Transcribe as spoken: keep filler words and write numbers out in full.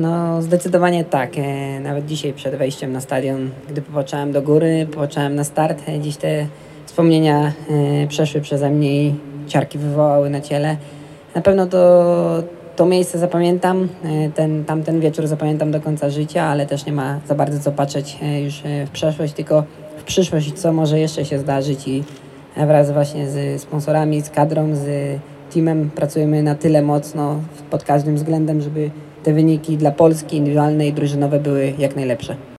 No, zdecydowanie tak. E, Nawet dzisiaj przed wejściem na stadion, gdy popatrzałem do góry, popatrzałem na start, e, dziś te wspomnienia e, przeszły przeze mnie i ciarki wywołały na ciele. Na pewno to, to miejsce zapamiętam, e, ten, tamten wieczór zapamiętam do końca życia, ale też nie ma za bardzo co patrzeć e, już e, w przeszłość, tylko w przyszłość, co może jeszcze się zdarzyć i e, wraz właśnie z sponsorami, z kadrą, z teamem pracujemy na tyle mocno pod każdym względem, żeby te wyniki dla Polski indywidualne i drużynowe były jak najlepsze.